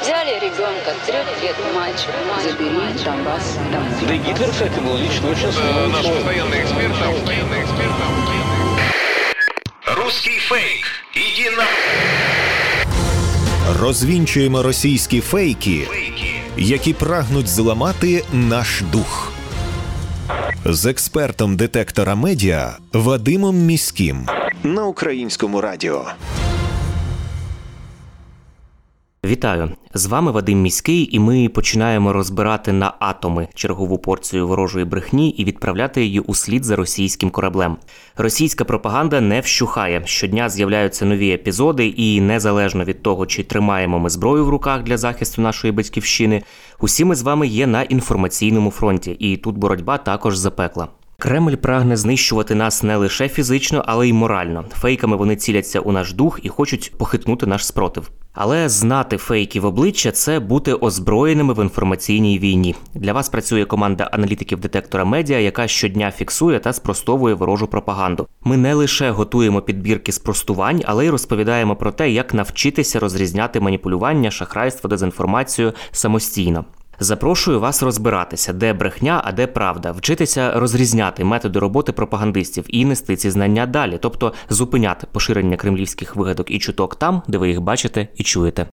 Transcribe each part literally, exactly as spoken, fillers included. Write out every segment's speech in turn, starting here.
Взяли ребенка, трех лет мальчик, забери Донбасс домой. Да и Гитлер, кстати, был лично очень смелый. Наш постоянный эксперт, постоянный эксперт. Русский фейк. Иди на... Розвінчуємо російські фейки, які прагнуть зламати наш дух. З експертом детектора медіа Вадимом Міським на Українському радіо. Вітаю! З вами Вадим Міський, і ми починаємо розбирати на атоми чергову порцію ворожої брехні і відправляти її услід за російським кораблем. Російська пропаганда не вщухає. Щодня з'являються нові епізоди, і незалежно від того, чи тримаємо ми зброю в руках для захисту нашої батьківщини, усі ми з вами є на інформаційному фронті, і тут боротьба також запекла. Кремль прагне знищувати нас не лише фізично, але й морально. Фейками вони ціляться у наш дух і хочуть похитнути наш спротив. Але знати фейки в обличчя – це бути озброєними в інформаційній війні. Для вас працює команда аналітиків детектора медіа, яка щодня фіксує та спростовує ворожу пропаганду. Ми не лише готуємо підбірки спростувань, але й розповідаємо про те, як навчитися розрізняти маніпулювання, шахрайство, дезінформацію самостійно. Запрошую вас розбиратися, де брехня, а де правда, вчитися розрізняти методи роботи пропагандистів і нести ці знання далі, тобто зупиняти поширення кремлівських вигадок і чуток там, де ви їх бачите і чуєте.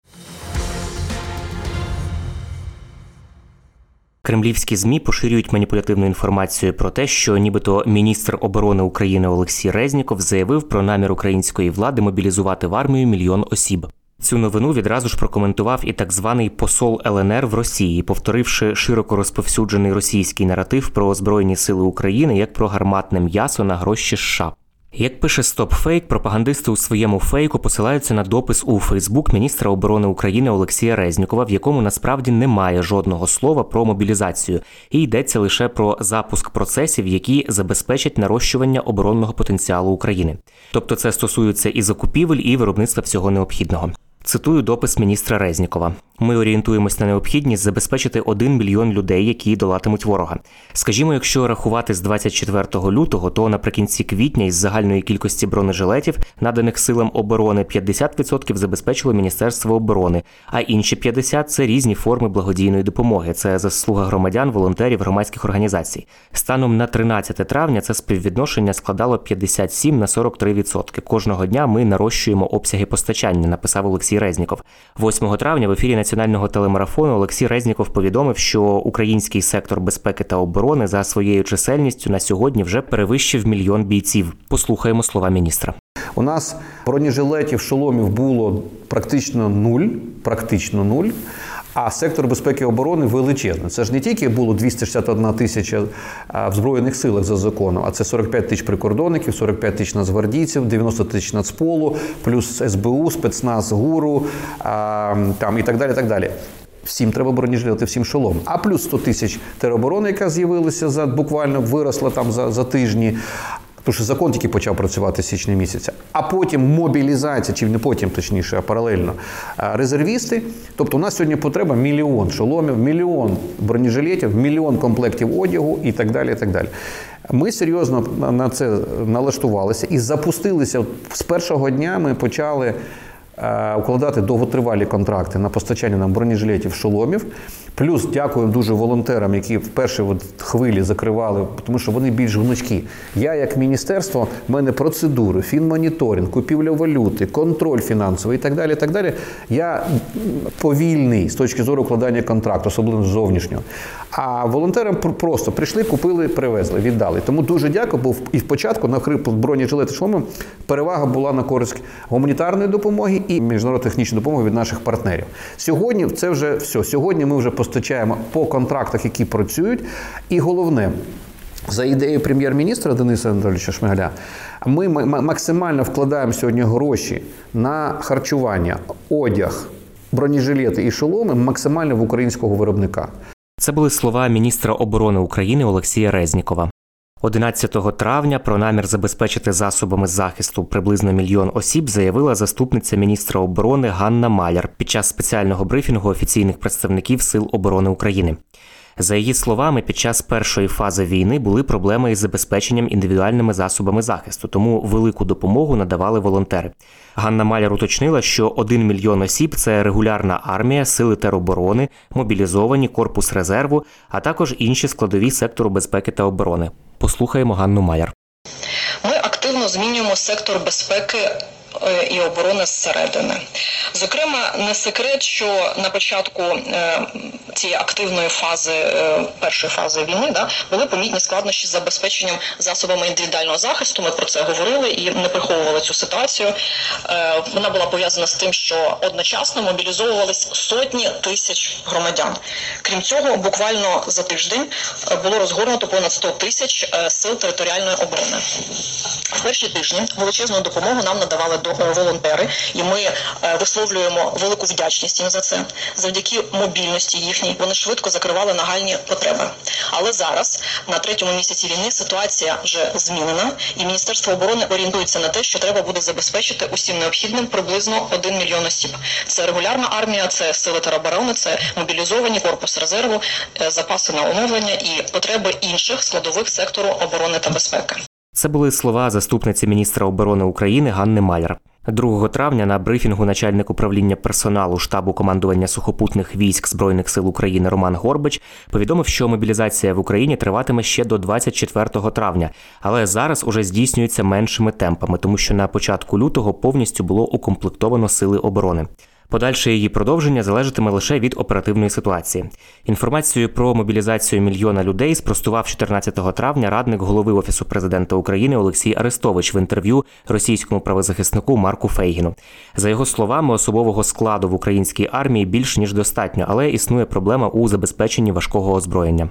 Кремлівські ЗМІ поширюють маніпулятивну інформацію про те, що нібито міністр оборони України Олексій Резніков заявив про намір української влади мобілізувати в армію мільйон осіб. Цю новину відразу ж прокоментував і так званий посол ел ен ер в Росії, повторивши широко розповсюджений російський наратив про Збройні сили України як про гарматне м'ясо на гроші США. Як пише StopFake, пропагандисти у своєму фейку посилаються на допис у Фейсбук міністра оборони України Олексія Резнікова, в якому насправді немає жодного слова про мобілізацію, і йдеться лише про запуск процесів, які забезпечать нарощування оборонного потенціалу України. Тобто це стосується і закупівель, і виробництва всього необхідного. Цитую допис міністра Резнікова. «Ми орієнтуємось на необхідність забезпечити один мільйон людей, які долатимуть ворога. Скажімо, якщо рахувати з двадцять четвертого лютого, то наприкінці квітня із загальної кількості бронежилетів, наданих силам оборони, п'ятдесят відсотків забезпечило Міністерство оборони, а інші п'ятдесят відсотків – це різні форми благодійної допомоги. Це заслуга громадян, волонтерів, громадських організацій. Станом на тринадцяте травня це співвідношення складало п'ятдесят сім на сорок три відсотки. Кожного дня ми нарощуємо обсяги постачання», – написав Олексій Резніков. восьмого травня в ефірі національного телемарафону Олексій Резніков повідомив, що український сектор безпеки та оборони за своєю чисельністю на сьогодні вже перевищив мільйон бійців. Послухаємо слова міністра. У нас бронежилетів, шоломів було практично нуль, практично нуль, а сектор безпеки і оборони величезний. Це ж не тільки було двісті шістдесят одна тисяча в Збройних силах за законом, а це сорок п'ять тисяч прикордонників, сорок п'ять тисяч нацгвардійців, дев'яносто тисяч Нацполу, плюс ес бе у, спецназ, ГУРу, там і так далі, і так далі. Всім треба бронежилети, всім шолом. А плюс сто тисяч тероборони, яка з'явилася, за, буквально виросла там за, за тижні. Тому що закон тільки почав працювати з січня місяця. А потім мобілізація, чи не потім, точніше, а паралельно, резервісти. Тобто у нас сьогодні потреба мільйон шоломів, мільйон бронежилетів, мільйон комплектів одягу і так далі, і так далі. Ми серйозно на це налаштувалися і запустилися. З першого дня ми почали укладати довготривалі контракти на постачання нам бронежилетів, шоломів. Плюс дякуємо дуже волонтерам, які в першій хвилі закривали, тому що вони більш гнучкі. Я як міністерство, в мене процедури, фінмоніторинг, купівля валюти, контроль фінансовий і так далі, і так далі. Я повільний з точки зору укладання контракту, особливо зовнішнього. А волонтерам просто прийшли, купили, привезли, віддали. Тому дуже дякую, бо і в початку, наприклад, бронежилети, шоломи, перевага була на користь гуманітарної допомоги і міжнародно-технічної допомоги від наших партнерів. Сьогодні це вже все. Сьогодні ми вже постачаємо по контрактах, які працюють. І головне, за ідеєю прем'єр-міністра Дениса Анатолійовича Шмигаля, ми максимально вкладаємо сьогодні гроші на харчування, одяг, бронежилети і шоломи максимально в українського виробника. Це були слова міністра оборони України Олексія Резнікова. одинадцятого травня про намір забезпечити засобами захисту приблизно мільйон осіб заявила заступниця міністра оборони Ганна Маляр під час спеціального брифінгу офіційних представників Сил оборони України. За її словами, під час першої фази війни були проблеми із забезпеченням індивідуальними засобами захисту, тому велику допомогу надавали волонтери. Ганна Маляр уточнила, що один мільйон осіб – це регулярна армія, сили тероборони, мобілізовані, корпус резерву, а також інші складові сектору безпеки та оборони. Послухаємо Ганну Маляр. Ми активно змінюємо сектор безпеки і оборони зсередини. Зокрема, не секрет, що на початку е, цієї активної фази, е, першої фази війни, да, були помітні складнощі з забезпеченням засобами індивідуального захисту. Ми про це говорили і не приховували цю ситуацію. Е, вона була пов'язана з тим, що одночасно мобілізовувались сотні тисяч громадян. Крім цього, буквально за тиждень було розгорнуто понад сто тисяч сил територіальної оборони. В перші тижні величезну допомогу нам надавали волонтери, і ми висловлюємо велику вдячність їм за це. Завдяки мобільності їхній вони швидко закривали нагальні потреби. Але зараз, на третьому місяці війни, ситуація вже змінена, і Міністерство оборони орієнтується на те, що треба буде забезпечити усім необхідним приблизно один мільйон осіб. Це регулярна армія, це сили тероборони, це мобілізовані, корпус резерву, запаси на оновлення і потреби інших складових сектору оборони та безпеки. Це були слова заступниці міністра оборони України Ганни Маляр. другого травня на брифінгу начальник управління персоналу штабу командування сухопутних військ Збройних сил України Роман Горбич повідомив, що мобілізація в Україні триватиме ще до двадцять четвертого травня, але зараз уже здійснюється меншими темпами, тому що на початку лютого повністю було укомплектовано сили оборони. Подальше її продовження залежатиме лише від оперативної ситуації. Інформацію про мобілізацію мільйона людей спростував чотирнадцятого травня радник голови Офісу президента України Олексій Арестович в інтерв'ю російському правозахиснику Марку Фейгіну. За його словами, особового складу в українській армії більш ніж достатньо, але існує проблема у забезпеченні важкого озброєння.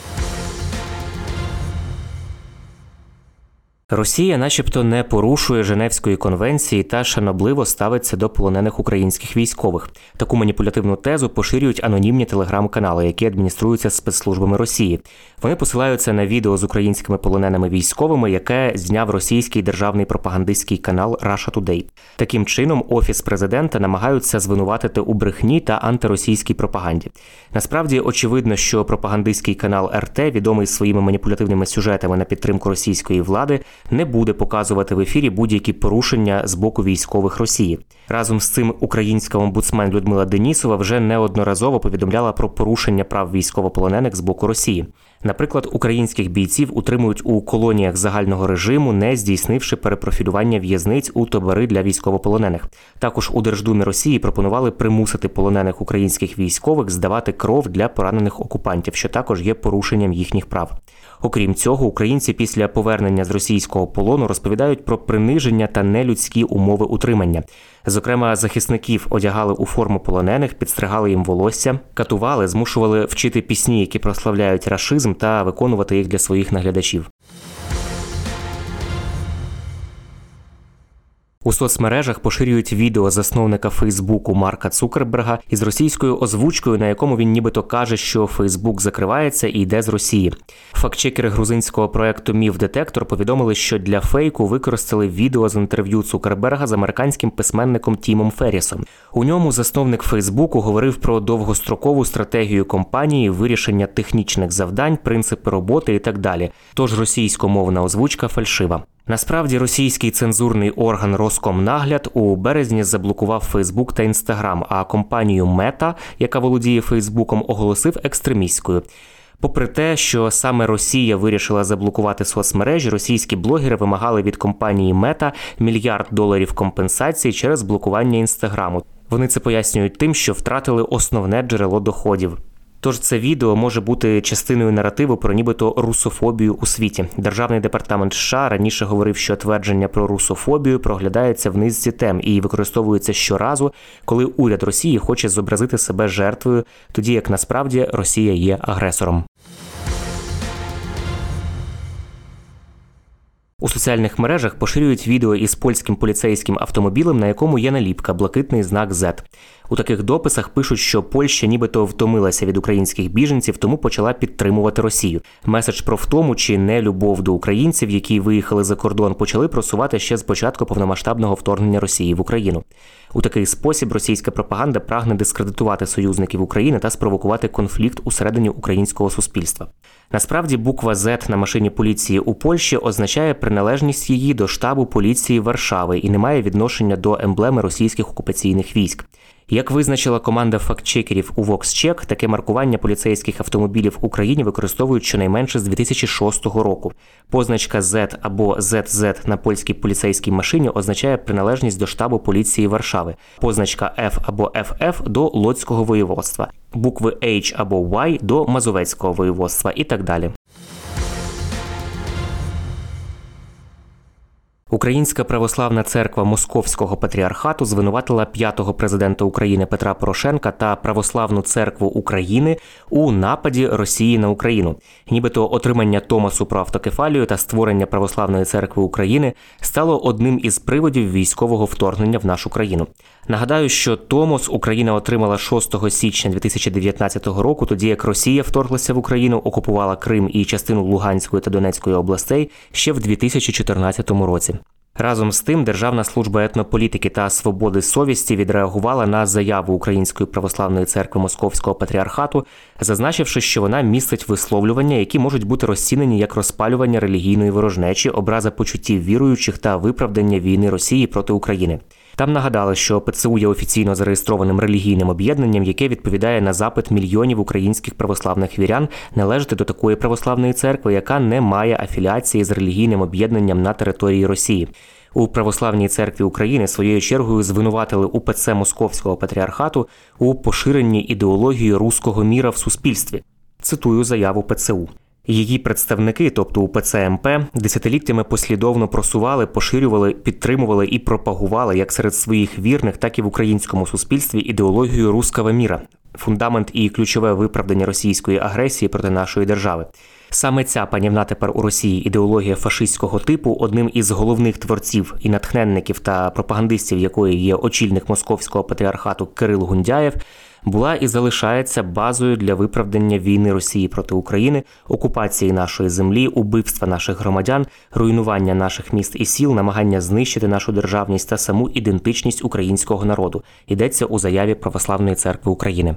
Росія начебто не порушує Женевської конвенції та шанобливо ставиться до полонених українських військових. Таку маніпулятивну тезу поширюють анонімні телеграм-канали, які адмініструються спецслужбами Росії. Вони посилаються на відео з українськими полоненими військовими, яке зняв російський державний пропагандистський канал Russia Today. Таким чином, Офіс президента намагаються звинуватити у брехні та антиросійській пропаганді. Насправді, очевидно, що пропагандистський канал ер те, відомий своїми маніпулятивними сюжетами на підтримку російської влади, не буде показувати в ефірі будь-які порушення з боку військових Росії. Разом з цим українська омбудсмен Людмила Денісова вже неодноразово повідомляла про порушення прав військовополонених з боку Росії. Наприклад, українських бійців утримують у колоніях загального режиму, не здійснивши перепрофілювання в'язниць у табори для військовополонених. Також у Держдумі Росії пропонували примусити полонених українських військових здавати кров для поранених окупантів, що також є порушенням їхніх прав. Окрім цього, українці після повернення з російського полону розповідають про приниження та нелюдські умови утримання. Зокрема, захисників одягали у форму полонених, підстригали їм волосся, катували, змушували вчити пісні, які прославляють рашизм, та виконувати їх для своїх наглядачів. У соцмережах поширюють відео засновника Фейсбуку Марка Цукерберга із російською озвучкою, на якому він нібито каже, що Фейсбук закривається і йде з Росії. Фактчекери грузинського проекту «Міф-детектор» повідомили, що для фейку використали відео з інтерв'ю Цукерберга з американським письменником Тімом Феррісом. У ньому засновник Фейсбуку говорив про довгострокову стратегію компанії, вирішення технічних завдань, принципи роботи і так далі. Тож російськомовна озвучка фальшива. Насправді, російський цензурний орган Роскомнагляд у березні заблокував Фейсбук та Інстаграм, а компанію Мета, яка володіє Фейсбуком, оголосив екстремістською. Попри те, що саме Росія вирішила заблокувати соцмережі, російські блогери вимагали від компанії Мета мільярд доларів компенсації через блокування Інстаграму. Вони це пояснюють тим, що втратили основне джерело доходів. Тож це відео може бути частиною наративу про нібито русофобію у світі. Державний департамент США раніше говорив, що твердження про русофобію проглядається в низці тем і використовується щоразу, коли уряд Росії хоче зобразити себе жертвою, тоді як насправді Росія є агресором. У соціальних мережах поширюють відео із польським поліцейським автомобілем, на якому є наліпка «Блакитний знак зет». У таких дописах пишуть, що Польща нібито втомилася від українських біженців, тому почала підтримувати Росію. Меседж про втому чи нелюбов до українців, які виїхали за кордон, почали просувати ще з початку повномасштабного вторгнення Росії в Україну. У такий спосіб російська пропаганда прагне дискредитувати союзників України та спровокувати конфлікт усередині українського суспільства. Насправді, буква «З» на машині поліції у Польщі означає приналежність її до штабу поліції Варшави і не має відношення до емблеми російських окупаційних військ. Як визначила команда фактчекерів у VoxCheck, таке маркування поліцейських автомобілів в Україні використовують щонайменше з дві тисячі шостого року. Позначка «Z» або «зет зет» на польській поліцейській машині означає приналежність до штабу поліції Варшави. Позначка «F» або «еф еф» до Лодзького воєводства, букви «H» або «Y» до Мазовецького воєводства і так далі. Українська православна церква Московського патріархату звинуватила п'ятого президента України Петра Порошенка та Православну церкву України у нападі Росії на Україну. Нібито отримання Томосу про автокефалію та створення Православної церкви України стало одним із приводів військового вторгнення в нашу країну. Нагадаю, що Томос Україна отримала шостого січня дві тисячі дев'ятнадцятого року, тоді як Росія вторглася в Україну, окупувала Крим і частину Луганської та Донецької областей ще в дві тисячі чотирнадцятому році. Разом з тим, Державна служба етнополітики та свободи совісті відреагувала на заяву Української православної церкви Московського патріархату, зазначивши, що вона містить висловлювання, які можуть бути розцінені як розпалювання релігійної ворожнечі, образа почуттів віруючих та виправдання війни Росії проти України. Там нагадали, що ПЦУ є офіційно зареєстрованим релігійним об'єднанням, яке відповідає на запит мільйонів українських православних вірян належати до такої православної церкви, яка не має афіліації з релігійним об'єднанням на території Росії. У Православній церкві України своєю чергою звинуватили УПЦ Московського патріархату у поширенні ідеології руського міра в суспільстві. Цитую заяву ПЦУ. Її представники, тобто УПЦ МП, десятиліттями послідовно просували, поширювали, підтримували і пропагували як серед своїх вірних, так і в українському суспільстві ідеологію руського міра, фундамент і ключове виправдання російської агресії проти нашої держави. Саме ця панівна тепер у Росії ідеологія фашистського типу, одним із головних творців і натхненників та пропагандистів якої є очільник Московського патріархату Кирил Гундяєв, була і залишається базою для виправдання війни Росії проти України, окупації нашої землі, убивства наших громадян, руйнування наших міст і сіл, намагання знищити нашу державність та саму ідентичність українського народу. Йдеться у заяві Православної церкви України.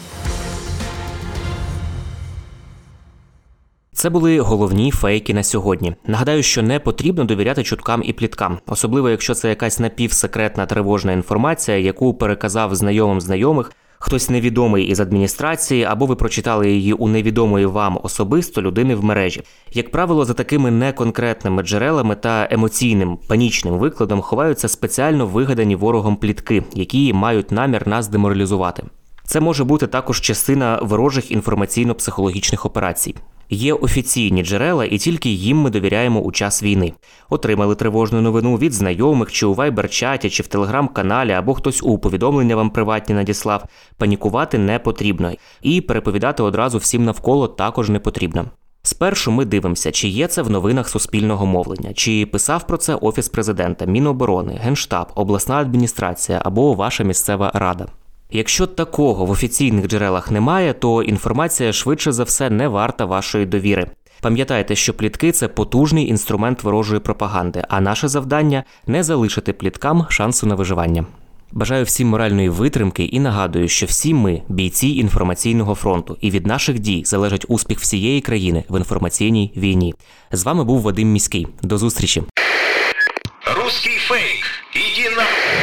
Це були головні фейки на сьогодні. Нагадаю, що не потрібно довіряти чуткам і пліткам, особливо якщо це якась напівсекретна тривожна інформація, яку переказав знайомим знайомих, хтось невідомий із адміністрації, або ви прочитали її у невідомої вам особисто людини в мережі. Як правило, за такими неконкретними джерелами та емоційним, панічним викладом ховаються спеціально вигадані ворогом плітки, які мають намір нас деморалізувати. Це може бути також частина ворожих інформаційно-психологічних операцій. Є офіційні джерела, і тільки їм ми довіряємо у час війни. Отримали тривожну новину від знайомих, чи у вайбер-чаті, чи в телеграм-каналі, або хтось у повідомлення вам приватні надіслав. Панікувати не потрібно. І переповідати одразу всім навколо також не потрібно. Спершу ми дивимося, чи є це в новинах суспільного мовлення, чи писав про це Офіс Президента, Міноборони, Генштаб, обласна адміністрація або ваша місцева рада. Якщо такого в офіційних джерелах немає, то інформація швидше за все не варта вашої довіри. Пам'ятайте, що плітки – це потужний інструмент ворожої пропаганди, а наше завдання – не залишити пліткам шансу на виживання. Бажаю всім моральної витримки і нагадую, що всі ми – бійці інформаційного фронту, і від наших дій залежить успіх всієї країни в інформаційній війні. З вами був Вадим Міський. До зустрічі. Руський фейк. Іди на...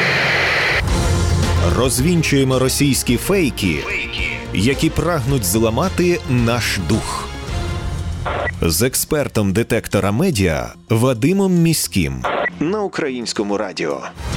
Розвінчуємо російські фейки, які прагнуть зламати наш дух. З експертом детектора медіа Вадимом Міським на Українському радіо.